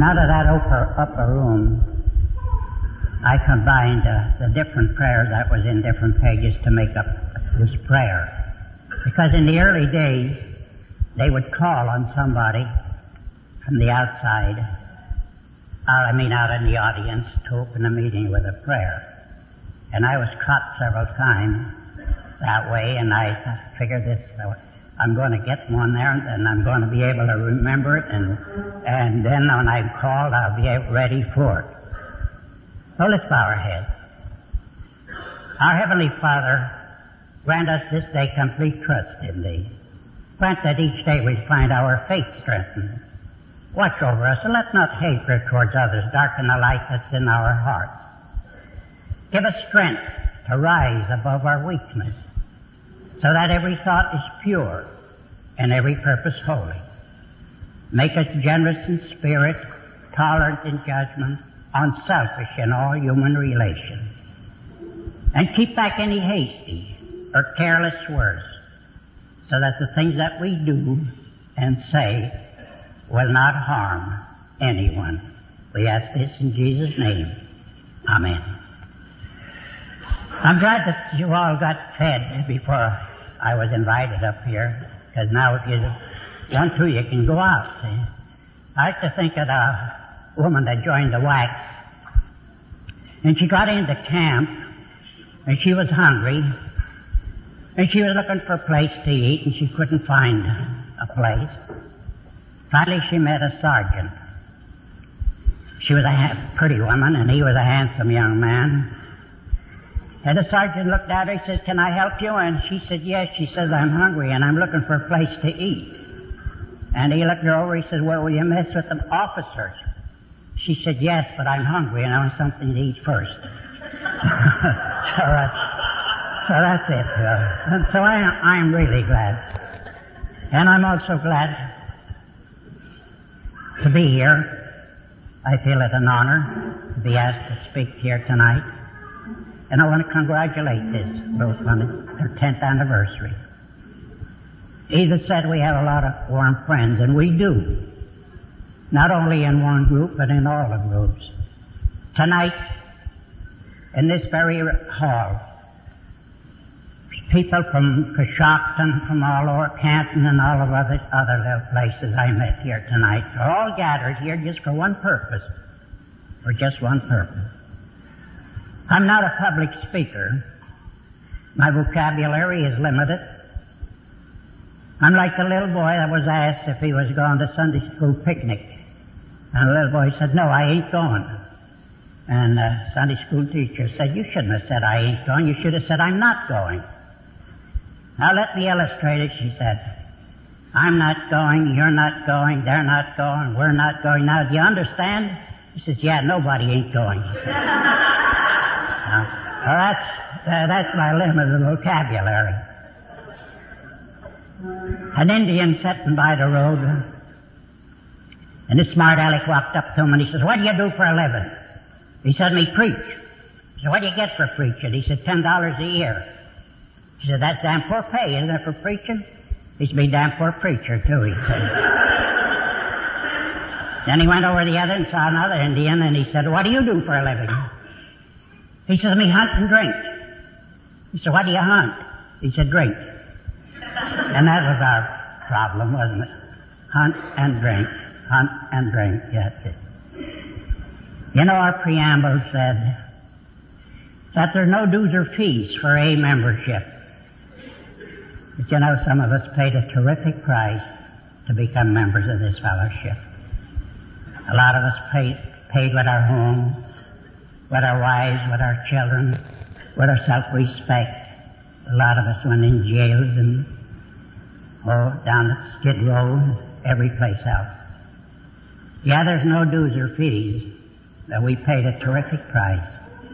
And out of that upper room, I combined the different prayers that was in different pages to make up this prayer. Because in the early days, they would call on somebody from the outside, out in the audience, to open the meeting with a prayer. And I was caught several times that way, and I figured this, I'm going to get one there, and I'm going to be able to remember it, and then when I'm called, I'll be ready for it. So let's bow our heads. Our Heavenly Father, grant us this day complete trust in Thee. Grant that each day we find our faith strengthened. Watch over us, and let not hatred towards others darken the light that's in our hearts. Give us strength to rise above our weakness, so that every thought is pure and every purpose holy. Make us generous in spirit, tolerant in judgment, unselfish in all human relations. And keep back any hasty or careless words, so that the things that we do and say will not harm anyone. We ask this in Jesus' name. Amen. I'm glad that you all got fed before I was invited up here, because now if you want to, you can go out. See? I like to think of a woman that joined the WAC, and she got into camp, and she was hungry, and she was looking for a place to eat, and she couldn't find a place. Finally, she met a sergeant. She was a pretty woman, and he was a handsome young man. And the sergeant looked at her, he says, "Can I help you?" And she said, "Yes." She says, "I'm hungry, and I'm looking for a place to eat." And he looked her over, he said, "Well, will you mess with the officers?" She said, "Yes, but I'm hungry, and I want something to eat first." So that's it. And so I'm really glad. And I'm also glad to be here. I feel it an honor to be asked to speak here tonight. And I want to congratulate this group on their 10th anniversary. Edith said we have a lot of warm friends, and we do. Not only in one group, but in all the groups. Tonight, in this very hall, people from Coshocton, from all over Canton, and all of other little places I met here tonight are all gathered here just for one purpose. For just one purpose. I'm not a public speaker. My vocabulary is limited. I'm like the little boy that was asked if he was going to Sunday school picnic. And the little boy said, "No, I ain't going." And the Sunday school teacher said, "You shouldn't have said I ain't going. You should have said I'm not going." "Now let me illustrate it," she said. "I'm not going, you're not going, they're not going, we're not going. Now, do you understand?" He says, "Yeah, nobody ain't going." Well, that's my limited vocabulary. An Indian sitting by the road, and this smart aleck walked up to him and he says, "What do you do for a living?" He said, "Me preach." He said, "What do you get for preaching?" He said, $10 a year. He said, "That's damn poor pay, isn't it, for preaching?" He said, "Me damn poor preacher, too," he said. Then he went over the other and saw another Indian, and he said, "What do you do for a living?" He says, "Me hunt and drink." He said, "What do you hunt?" He said, "Drink." And that was our problem, wasn't it? Hunt and drink. Hunt and drink. That's it. You know, our preamble said that there are no dues or fees for a membership. But you know, some of us paid a terrific price to become members of this fellowship. A lot of us paid with our homes, with our wives, with our children, with our self-respect. A lot of us went in jails and down at Skid Row and every place else. Yeah, there's no dues or fees, but we paid a terrific price.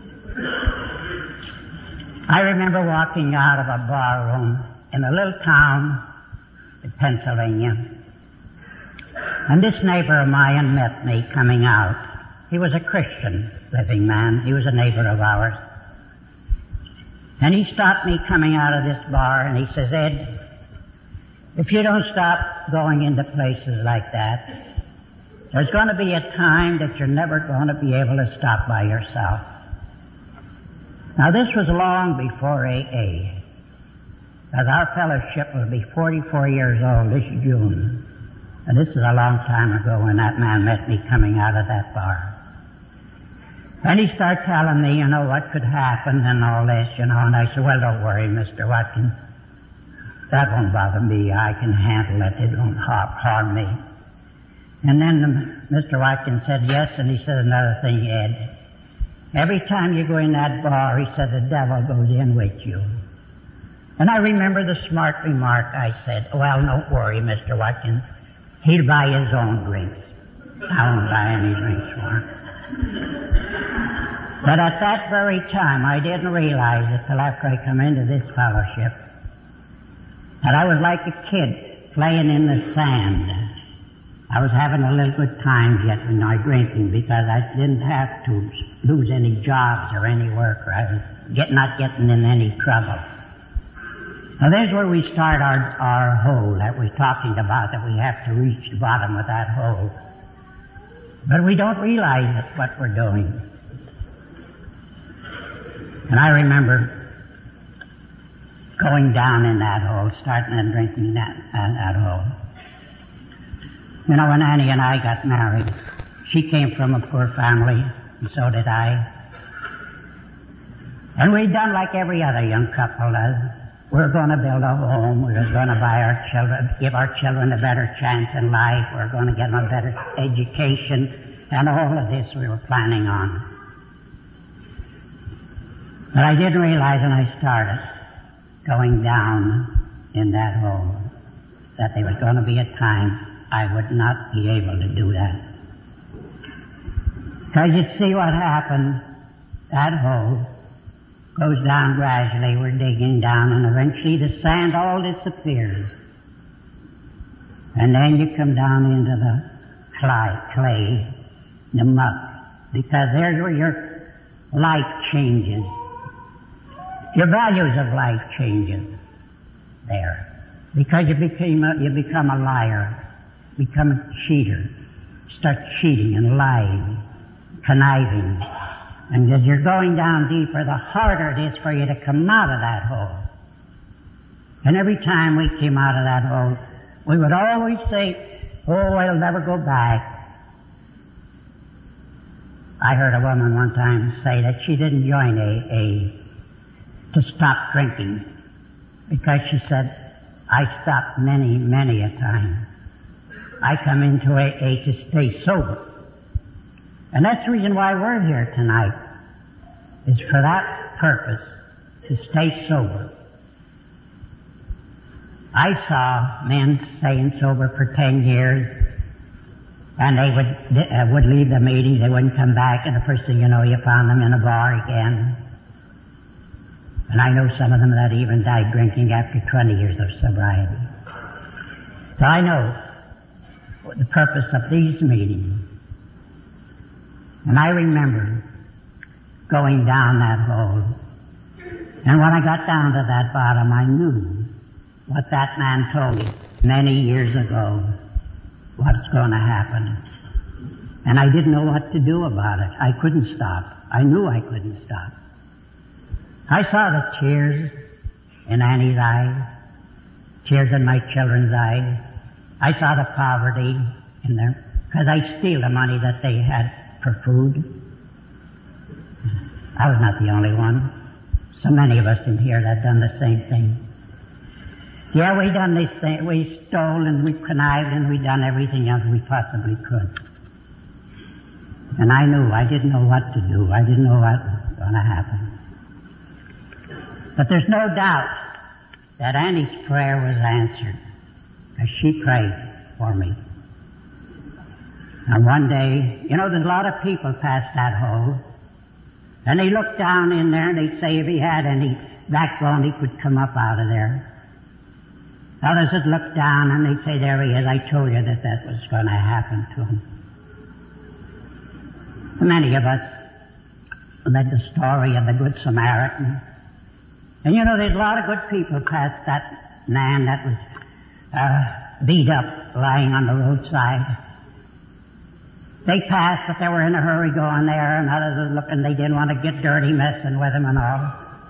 I remember walking out of a barroom in a little town in Pennsylvania, and this neighbor of mine met me coming out. He was a Christian living man. He was a neighbor of ours. And he stopped me coming out of this bar, and he says, "Ed, if you don't stop going into places like that, There's going to be a time that you're never going to be able to stop by yourself. Now, this was long before AA, as our fellowship will be 44 years old this June. And this is a long time ago when that man met me coming out of that bar. And he started telling me, what could happen and all this, and I said, well, don't worry, Mr. Watkins. That won't bother me. I can handle it. It won't harm me. And then Mr. Watkins said, yes, and he said another thing, Ed. Every time you go in that bar, he said, the devil goes in with you. And I remember the smart remark I said, well, don't worry, Mr. Watkins. He'll buy his own drinks. I won't buy any drinks for him. But at that very time, I didn't realize it till after I come into this fellowship, that I was like a kid playing in the sand. I was having a little good time yet when I was drinking because I didn't have to lose any jobs or any work, or I was not getting in any trouble. Now there's where we start our hole that we're talking about, that we have to reach the bottom of that hole. But we don't realize what we're doing. And I remember going down in that hole, starting and drinking that hole. When Annie and I got married, she came from a poor family, and so did I. And we'd done like every other young couple does. We're going to build a home. We're going to give our children a better chance in life. We're going to get them a better education. And all of this we were planning on. But I didn't realize when I started going down in that hole that there was going to be a time I would not be able to do that. Because you see what happened, that hole goes down gradually, we're digging down, and eventually the sand all disappears. And then you come down into the clay, the muck, because there's where your life changes. Your values of life changes there. Because you become a liar, become a cheater, start cheating and lying, conniving. And as you're going down deeper, the harder it is for you to come out of that hole. And every time we came out of that hole, we would always say, oh, I'll never go back. I heard a woman one time say that she didn't join AA to stop drinking, because she said, I stopped many, many a time. I come into AA to stay sober. And that's the reason why we're here tonight, is for that purpose, to stay sober. I saw men staying sober for 10 years, and they would leave the meeting, they wouldn't come back, and the first thing you know, you found them in a bar again. And I know some of them that even died drinking after 20 years of sobriety. So I know the purpose of these meetings. And I remember going down that hole. And when I got down to that bottom, I knew what that man told me many years ago, what's going to happen. And I didn't know what to do about it. I couldn't stop. I knew I couldn't stop. I saw the tears in Annie's eyes, tears in my children's eyes. I saw the poverty in them, because I steal the money that they had for food. I was not the only one. So many of us in here that done the same thing. Yeah, we done this thing. We stole and we connived and we done everything else we possibly could. And I knew I didn't know what to do. I didn't know what was going to happen. But there's no doubt that Annie's prayer was answered, as she prayed for me. And one day, there's a lot of people past that hole, and they looked down in there and they'd say if he had any backbone, he could come up out of there. Others would look down and they'd say, there he is, I told you that was going to happen to him. Many of us read the story of the Good Samaritan. And there's a lot of good people past that man that was beat up, lying on the roadside. They passed, but they were in a hurry going there, and others were looking. They didn't want to get dirty messing with him and all.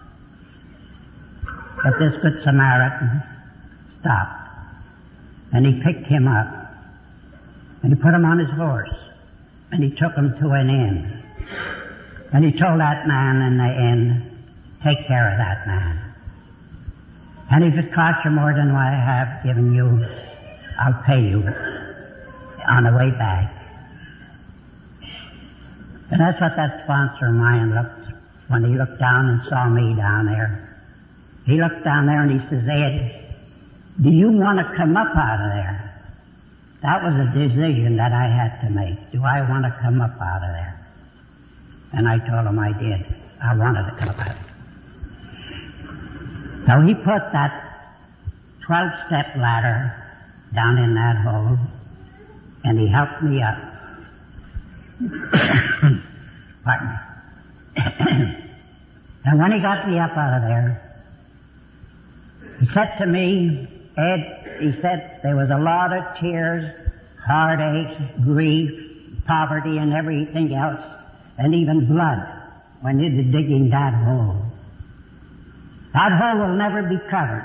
But this Good Samaritan stopped, and he picked him up, and he put him on his horse, and he took him to an inn. And he told that man in the inn, take care of that man. And if it costs you more than what I have given you, I'll pay you on the way back. And that's what that sponsor of mine looked when he looked down and saw me down there. He looked down there and he says, Ed, do you want to come up out of there? That was a decision that I had to make. Do I want to come up out of there? And I told him I did. I wanted to come up out of there. So he put that 12-step ladder down in that hole, and he helped me up. Pardon me. And when he got me up out of there, he said to me, Ed, he said, there was a lot of tears, heartache, grief, poverty, and everything else, and even blood when you were digging that hole. That hole will never be covered.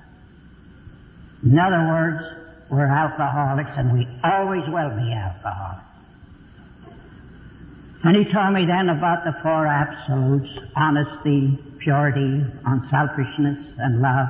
In other words, we're alcoholics, and we always will be alcoholics. And he told me then about the four absolutes: honesty, purity, unselfishness, and love.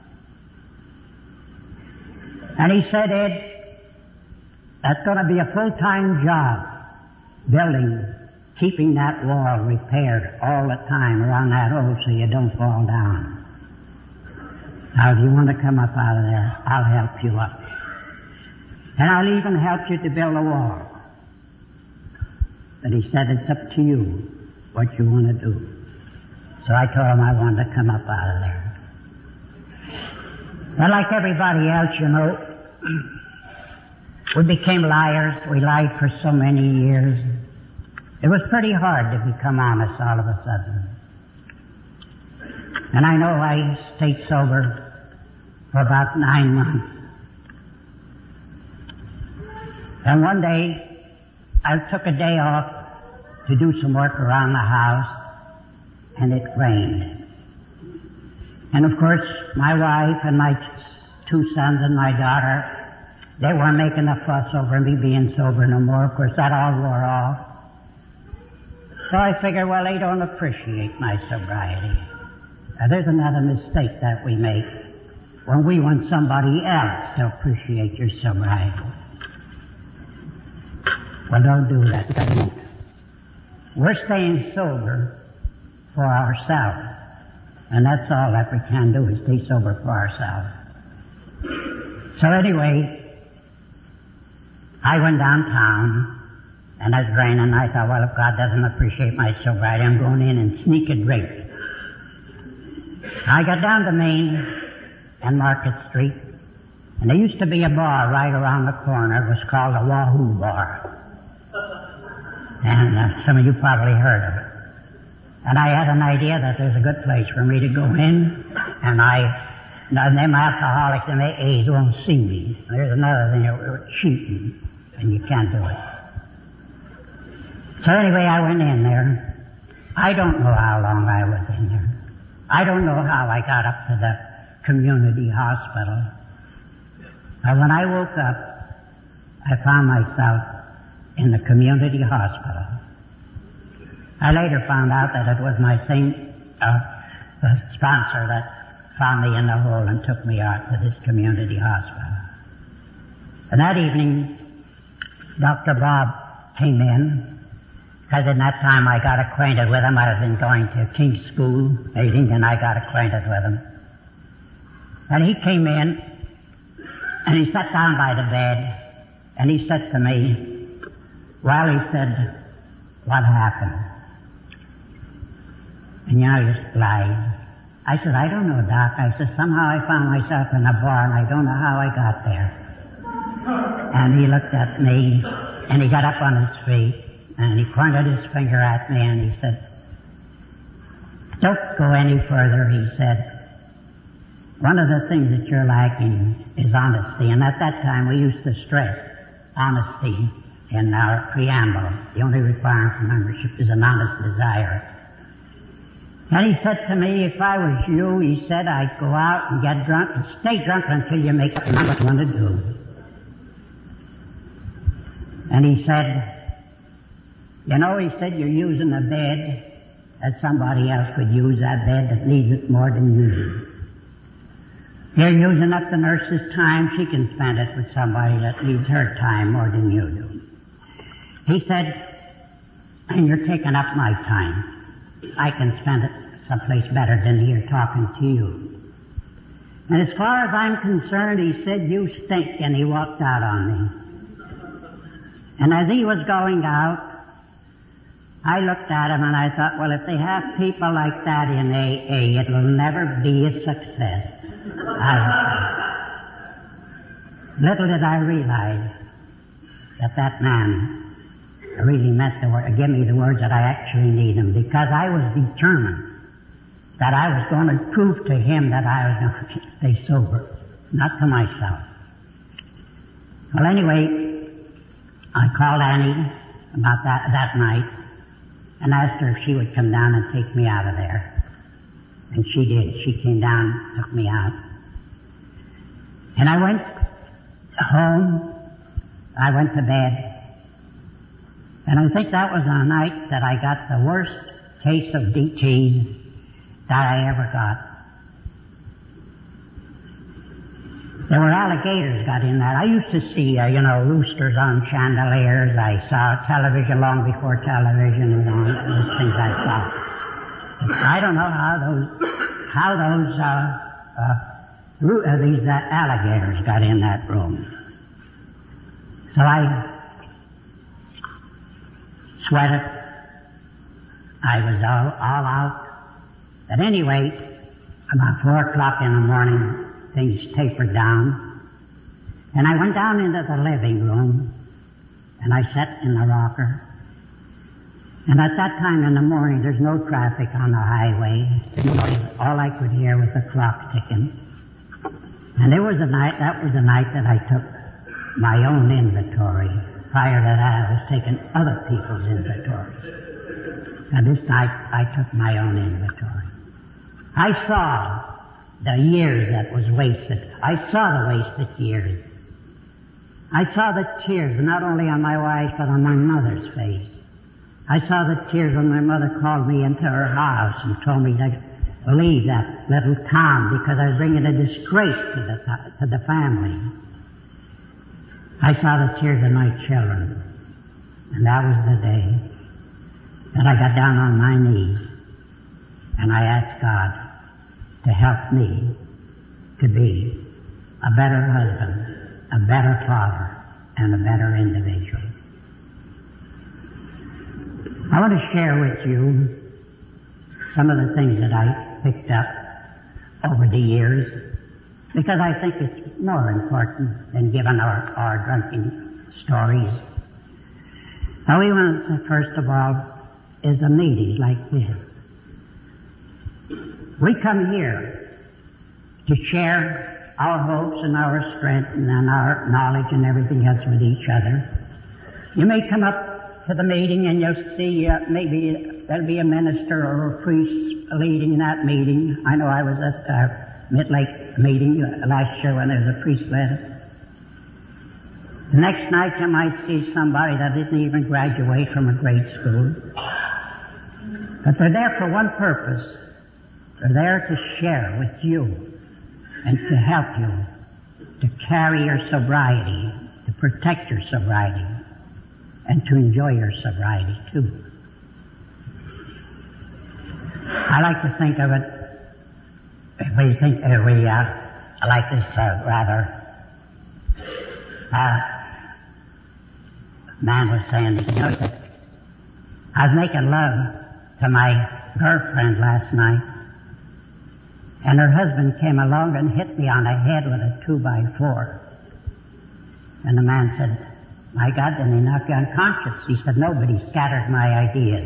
And he said, Ed, that's going to be a full-time job, building, keeping that wall repaired all the time around that hole so you don't fall down. Now, if you want to come up out of there, I'll help you up. And I'll even help you to build a wall. But he said, it's up to you what you want to do. So I told him I wanted to come up out of there. But like everybody else, you know, we became liars. We lied for so many years. It was pretty hard to become honest all of a sudden. And I know I stayed sober for about 9 months. And one day, I took a day off to do some work around the house, and it rained. And of course, my wife and my 2 sons and my daughter, they weren't making a fuss over me being sober no more. Of course, that all wore off. So I figured, well, they don't appreciate my sobriety. Now, there's another mistake that we make when we want somebody else to appreciate your sobriety. Well, don't do that, because we won't. We're staying sober for ourselves. And that's all that we can do, is stay sober for ourselves. So anyway, I went downtown, and it was raining. I thought, well, if God doesn't appreciate my sobriety, I'm going in and sneak a drink. I got down to Main and Market Street, and there used to be a bar right around the corner. It was called the Wahoo Bar. And some of you probably heard of it. And I had an idea that there's a good place for me to go in, and them alcoholics and the A's won't see me. There's another thing, we're cheating, and you can't do it. So anyway, I went in there. I don't know how long I was in there. I don't know how I got up to the community hospital. But when I woke up, I found myself in the community hospital. I later found out that it was my same sponsor that found me in the hole and took me out to this community hospital. And that evening, Dr. Bob came in, because in that time I got acquainted with him. I had been going to King's School meeting, and I got acquainted with him. And he came in, and he sat down by the bed, and he said to me, well, he said, what happened? And you know, he just lied. I said, I don't know, Doc. I said, somehow I found myself in a bar, and I don't know how I got there. And he looked at me, and he got up on his feet, and he pointed his finger at me, and he said, don't go any further, he said. One of the things that you're lacking is honesty. And at that time, we used to stress honesty, in our preamble. The only requirement for membership is an honest desire. And he said to me, if I was you, he said, I'd go out and get drunk and stay drunk until you make up your mind what you want to do. And he said, you know, he said, you're using a bed that somebody else could use, that bed that needs it more than you do. You're using up the nurse's time. She can spend it with somebody that needs her time more than you do. He said, and you're taking up my time. I can spend it someplace better than here talking to you. And as far as I'm concerned, he said, you stink, and he walked out on me. And as he was going out, I looked at him and I thought, well, if they have people like that in AA, it will never be a success. Little did I realize that that man really meant give me the words that I actually need him, because I was determined that I was going to prove to him that I was going to stay sober, not to myself. Well, anyway, I called Annie about that night and asked her if she would come down and take me out of there. And she did. She came down, took me out. And I went home. I went to bed. And I think that was the night that I got the worst case of DT that I ever got. There were alligators got in that. I used to see, roosters on chandeliers. I saw television long before television and all those things I saw. I don't know how these alligators got in that room. So I sweated. I was all out. At any rate, about 4 o'clock in the morning, things tapered down. And I went down into the living room, and I sat in the rocker. And at that time in the morning, there's no traffic on the highway. All I could hear was the clock ticking. And that was the night that I took my own inventory. Prior to that, I was taking other people's inventories. And this night, I took my own inventory. I saw the years that was wasted. I saw the wasted years. I saw the tears, not only on my wife's, but on my mother's face. I saw the tears when my mother called me into her house and told me to leave that little town because I was bringing a disgrace to the family. I saw the tears of my children. And that was the day that I got down on my knees and I asked God to help me to be a better husband, a better father, and a better individual. I want to share with you some of the things that I picked up over the years because I think it's more important than giving our drunken stories. Now we want to, first of all, is a meeting like this. We come here to share our hopes and our strength and our knowledge and everything else with each other. You may come up to the meeting and you'll see maybe there'll be a minister or a priest leading that meeting. I know I was at a Mid-Lake meeting last year when there was a priest led. The next night you might see somebody that didn't even graduate from a grade school. But they're there for one purpose. They're there to share with you and to help you to carry your sobriety, to protect your sobriety, and to enjoy your sobriety too. I like to think of it, I like this man was saying, I was making love to my girlfriend last night, and her husband came along and hit me on the head with a 2x4. And the man said, my God, didn't he knock you unconscious? He said, nobody scattered my ideas.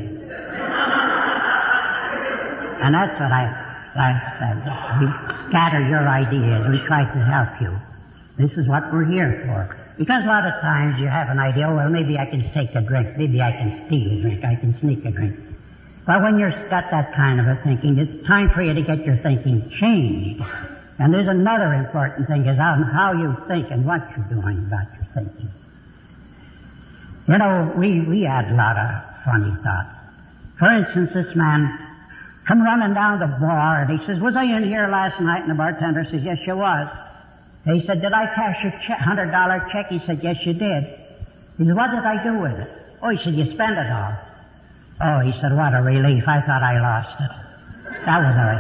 And that's what I said. We scatter your ideas. We try to help you. This is what we're here for. Because a lot of times you have an idea, well, maybe I can take a drink, maybe I can steal a drink, I can sneak a drink. But when you've got that kind of a thinking, it's time for you to get your thinking changed. And there's another important thing is on how you think and what you're doing about your thinking. You know, we had a lot of funny thoughts. For instance, this man come running down the bar and he says, was I in here last night? And the bartender says, yes, you was. And he said, did I cash your $100 check? He said, yes, you did. He said, what did I do with it? Oh, he said, you spent it all. Oh, he said, what a relief. I thought I lost it. That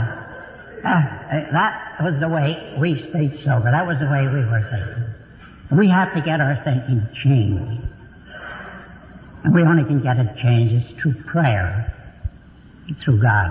was the way we stayed sober. That was the way we were thinking. We have to get our thinking changed. And we only can get it changed through prayer, through God.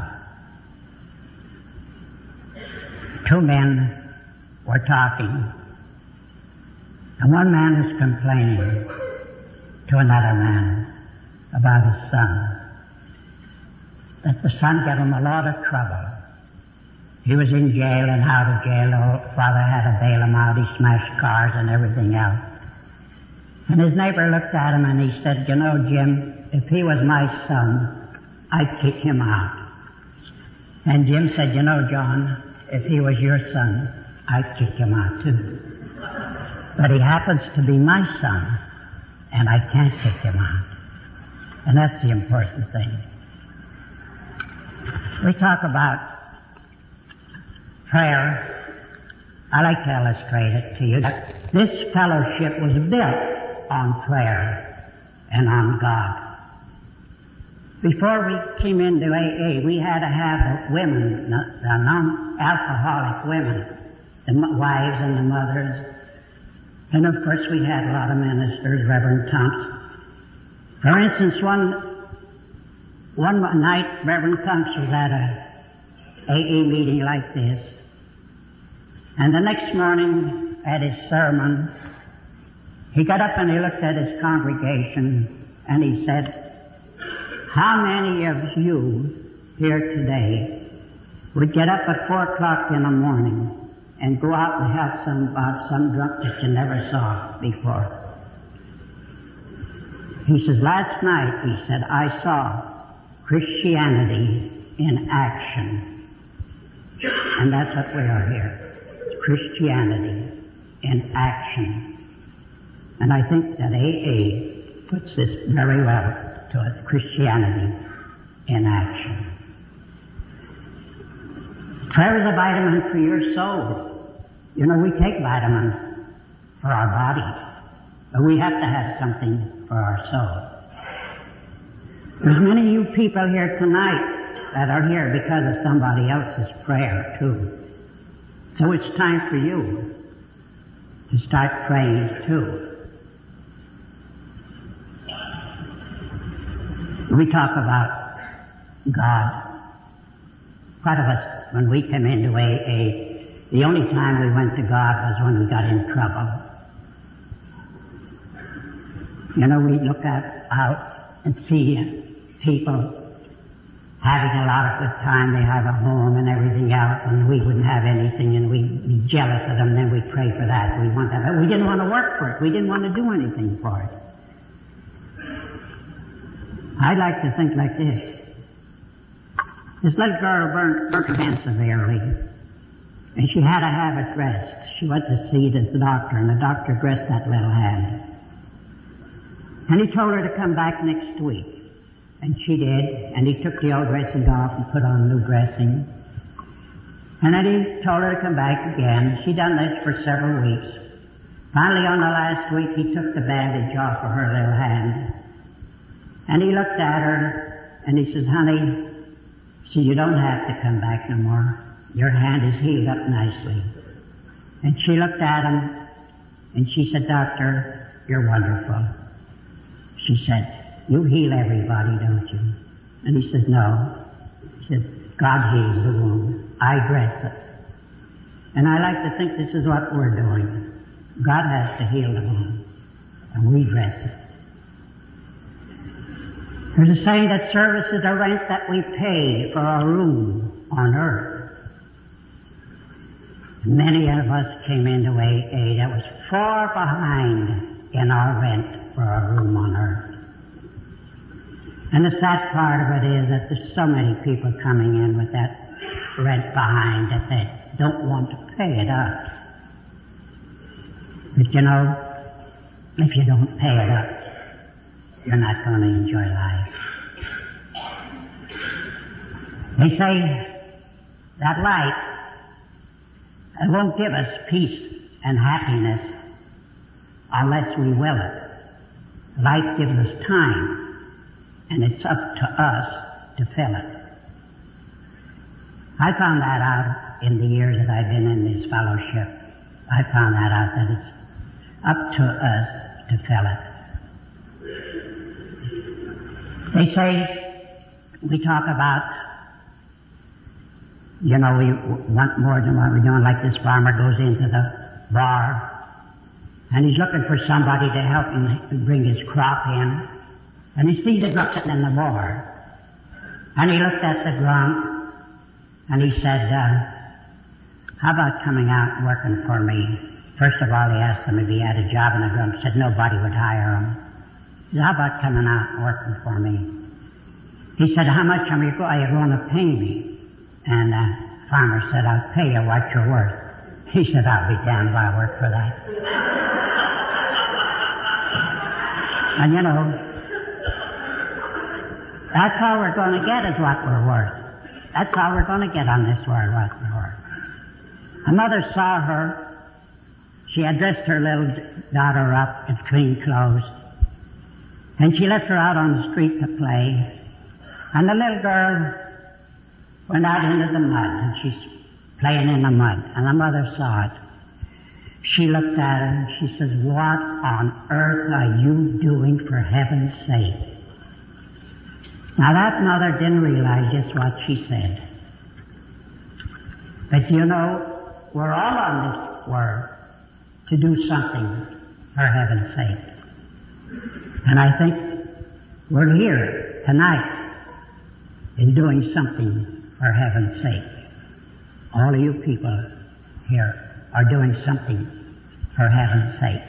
Two men were talking, and one man was complaining to another man about his son, that the son gave him a lot of trouble. He was in jail and out of jail. The father had to bail him out. He smashed cars and everything else. And his neighbor looked at him and he said, you know, Jim, if he was my son, I'd kick him out. And Jim said, you know, John, if he was your son, I'd kick him out too. But he happens to be my son, and I can't kick him out. And that's the important thing. We talk about prayer. I like to illustrate it to you. This fellowship was built on prayer and on God. Before we came into AA, we had to have the women, the non-alcoholic women, the wives and the mothers. And of course we had a lot of ministers, Reverend Thompson. For instance, one night Reverend Thompson was at a AA meeting like this. And the next morning at his sermon, he got up and he looked at his congregation and he said, how many of you here today would get up at 4 o'clock in the morning and go out and help some drunk that you never saw before? He says, last night, he said, I saw Christianity in action. And that's what we are here. Christianity in action. And I think that AA puts this very well to us, Christianity in action. Prayer is a vitamin for your soul. You know, we take vitamins for our bodies, but we have to have something for our soul. There's many of you people here tonight that are here because of somebody else's prayer, too. So it's time for you to start praying, too. We talk about God. Part of us, when we came into AA, the only time we went to God was when we got in trouble. You know, we look out and see people having a lot of good time. They have a home and everything else, and we wouldn't have anything, and we'd be jealous of them, and then we'd pray for that. We want that. But we didn't want to work for it. We didn't want to do anything for it. I'd like to think like this. This little girl burnt her hand severely, and she had to have it dressed. She went to see the doctor, and the doctor dressed that little hand. And he told her to come back next week. And she did, and he took the old dressing off and put on new dressing. And then he told her to come back again. She done this for several weeks. Finally, on the last week, he took the bandage off of her little hand. And he looked at her, and he says, honey, see, you don't have to come back no more. Your hand is healed up nicely. And she looked at him, and she said, Doctor, you're wonderful. She said, you heal everybody, don't you? And he says, no. He said, God heals the wound. I dress it. And I like to think this is what we're doing. God has to heal the wound, and we dress it. There's a saying that service is the rent that we pay for our room on earth. Many of us came into AA that was far behind in our rent for our room on earth. And the sad part of it is that there's so many people coming in with that rent behind that they don't want to pay it up. But you know, if you don't pay it up, you're not going to enjoy life. They say that life won't give us peace and happiness unless we will it. Life gives us time, and it's up to us to fill it. I found that out in the years that I've been in this fellowship. I found that out, that it's up to us to fill it. They say, we talk about, you know, we want more than what we're doing. Like this farmer goes into the bar, and he's looking for somebody to help him bring his crop in. And he sees a drunk sitting in the bar. And he looked at the drunk, and he said, how about coming out and working for me? First of all, he asked him if he had a job, and the drunk said nobody would hire him. He said, how about coming out and working for me? He said, how much are you going to pay me? And the farmer said, I'll pay you what you're worth. He said, I'll be damned if I work for that. And you know, that's all we're going to get is what we're worth. That's all we're going to get on this world, what we're worth. A mother saw her. She had dressed her little daughter up in clean clothes. And she left her out on the street to play. And the little girl went out into the mud, and she's playing in the mud. And the mother saw it. She looked at her, and she says, what on earth are you doing, for heaven's sake? Now that mother didn't realize just what she said. But you know, we're all on this world to do something for heaven's sake. And I think we're here tonight in doing something for heaven's sake. All of you people here are doing something for heaven's sake.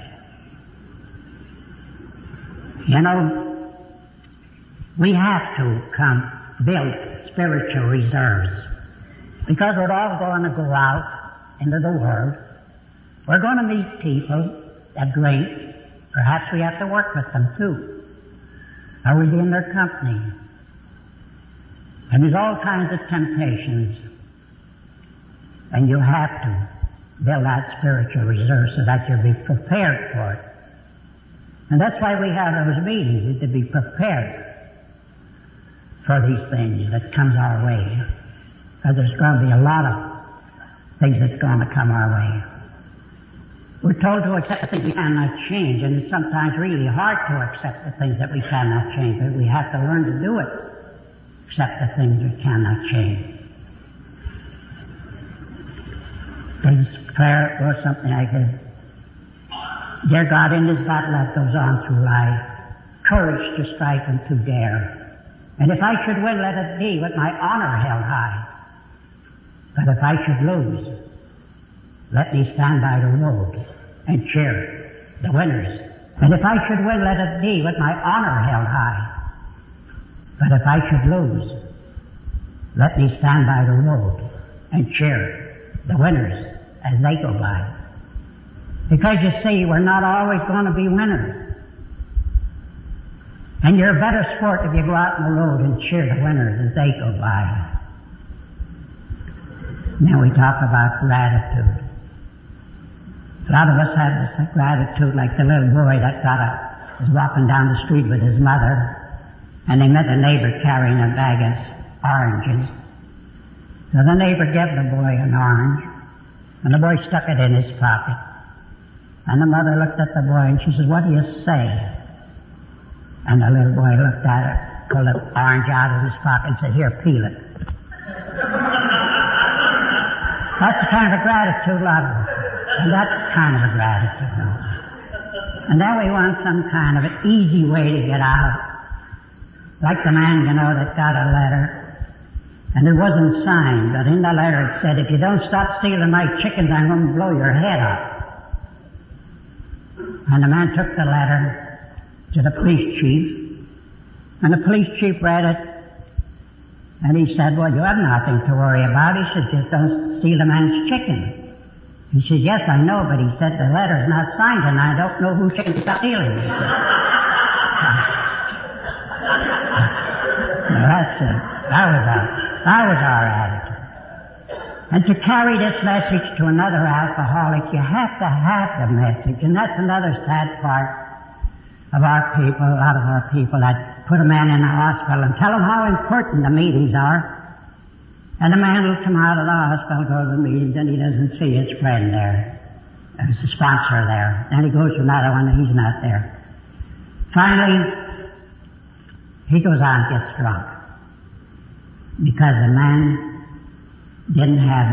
You know, we have to build spiritual reserves, because we're all going to go out into the world. We're going to meet people that drink. Perhaps we have to work with them too. Or we'll be in their company. And there's all kinds of temptations. And you have to build that spiritual reserve so that you'll be prepared for it. And that's why we have those meetings, is to be prepared for these things that comes our way. Because there's going to be a lot of things that's going to come our way. We're told to accept the things we cannot change, and it's sometimes really hard to accept the things that we cannot change, but we have to learn to do it. Accept the things we cannot change. This prayer goes something like this. Dear God, in this battle that goes on through life, courage to strive and to dare. And if I should win, let it be with my honor held high. But if I should lose, let me stand by the road and cheer the winners. And if I should win, let it be with my honor held high. But if I should lose, let me stand by the road and cheer the winners as they go by. Because you see, we're not always going to be winners. And you're a better sport if you go out on the road and cheer the winners as they go by. Now we talk about gratitude. A lot of us have this gratitude, like the little boy that was walking down the street with his mother, and they met a neighbor carrying a bag of oranges. So the neighbor gave the boy an orange, and the boy stuck it in his pocket. And the mother looked at the boy, and she says, what do you say? And the little boy looked at her, pulled the orange out of his pocket and said, here, peel it. That's the kind of a gratitude, a lot of us. And that's kind of a gratitude. And then we want some kind of an easy way to get out. Like the man, that got a letter, and it wasn't signed, but in the letter it said, if you don't stop stealing my chickens, I'm going to blow your head off. And the man took the letter to the police chief, and the police chief read it, and he said, well, you have nothing to worry about. He said, just don't steal the man's chicken. He said, yes, I know, but he said the letter's not signed, and I don't know who chicken's stealing. He said, that was our attitude. And to carry this message to another alcoholic, you have to have the message. And that's another sad part of our people, a lot of our people that put a man in the hospital and tell him how important the meetings are. And the man will come out of the hospital, go to the meetings, and he doesn't see his friend there. There's a sponsor there. And he goes to another one, and he's not there. Finally, he goes out and gets drunk. Because the man didn't have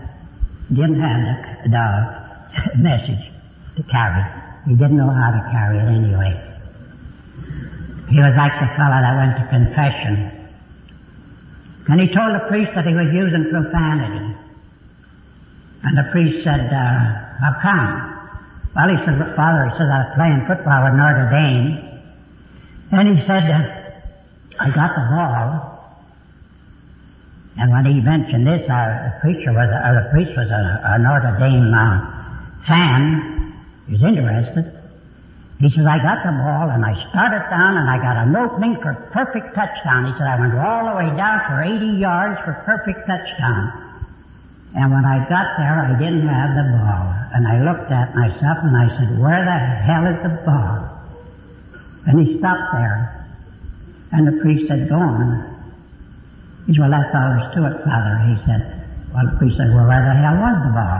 the message to carry. He didn't know how to carry it anyway. He was like the fellow that went to confession. And he told the priest that he was using profanity. And the priest said, how come? Well, he said, Father, I was playing football with Notre Dame. And he said, I got the ball. And when he mentioned this, the priest was a Notre Dame fan. He was interested. He says, I got the ball and I started down and I got an opening for perfect touchdown. He said, I went all the way down for 80 yards for perfect touchdown. And when I got there, I didn't have the ball. And I looked at myself and I said, where the hell is the ball? And he stopped there. And the priest said, go on. He said, well, that's all there's to it, Father. He said, well, the priest said, well, where the hell was the ball?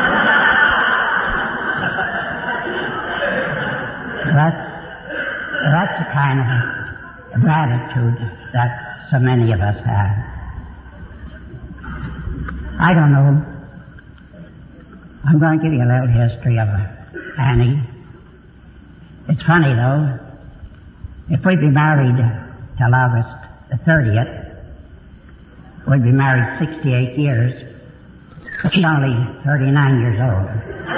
That's the kind of gratitude that so many of us have. I don't know. I'm going to give you a little history of Annie. It's funny, though. If we'd be married till August the 30th, we'd be married 68 years. She's only 39 years old.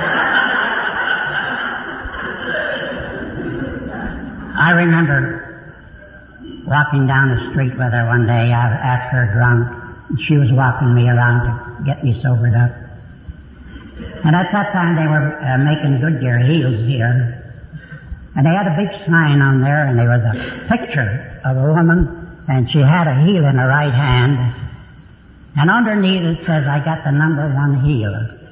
I remember walking down the street with her one day after her drunk. And she was walking me around to get me sobered up. And at that time they were making Goodyear heels here. And they had a big sign on there, and there was a picture of a woman, and she had a heel in her right hand. And underneath it says, I got the number 1 heel.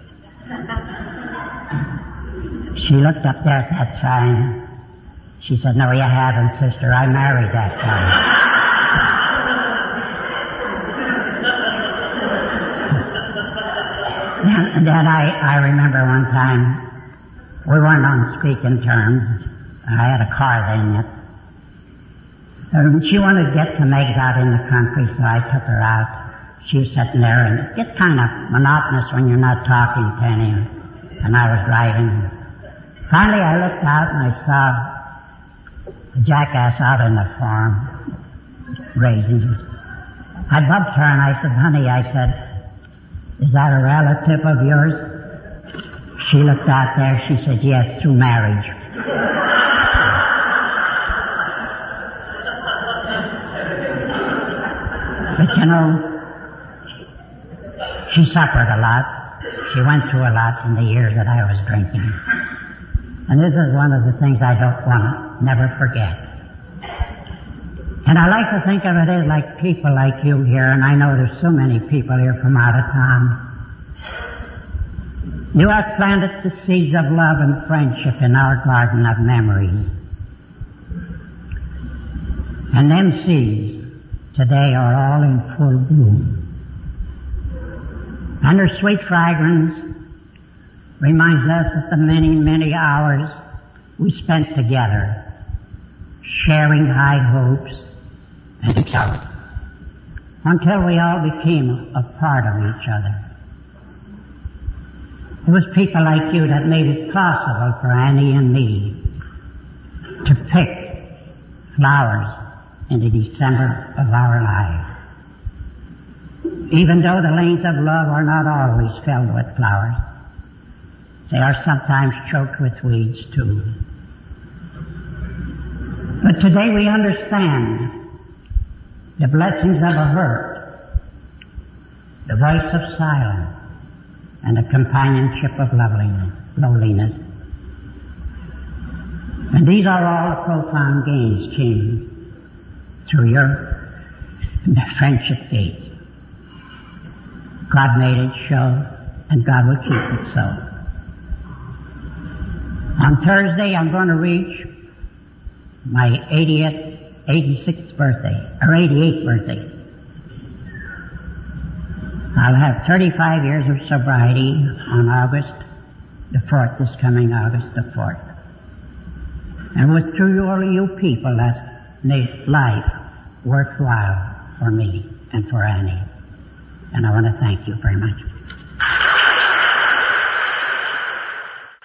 She looked up there at that sign. She said, no, you haven't, sister. I married that guy. And then I remember one time, we weren't on speaking terms. I had a car then yet. She wanted to get some eggs out in the country, so I took her out. She was sitting there, and it gets kind of monotonous when you're not talking to anyone. And I was driving. Finally, I looked out and I saw a jackass out in the farm, raisins. I bumped her and I said, honey, I said, is that a relative of yours? She looked out there, she said, yes, through marriage. But you know, she suffered a lot. She went through a lot in the years that I was drinking. And this is one of the things I don't want to never forget. And I like to think of it as like people like you here, and I know there's so many people here from out of town. You have planted the seeds of love and friendship in our garden of memories. And them seeds today are all in full bloom. And their sweet fragrance reminds us of the many, many hours we spent together, sharing high hopes and sorrow, until we all became a part of each other. It was people like you that made it possible for Annie and me to pick flowers in the December of our lives. Even though the lanes of love are not always filled with flowers, they are sometimes choked with weeds too. But today we understand the blessings of a hurt, the voice of silence, and the companionship of lowliness. And these are all profound gains came through your friendship gate. God made it so, and God will keep it so. On Thursday, I'm going to reach my 86th birthday, or 88th birthday. I'll have 35 years of sobriety on August the 4th, this coming August the 4th. And with through all you people that made life worthwhile for me and for Annie. And I want to thank you very much.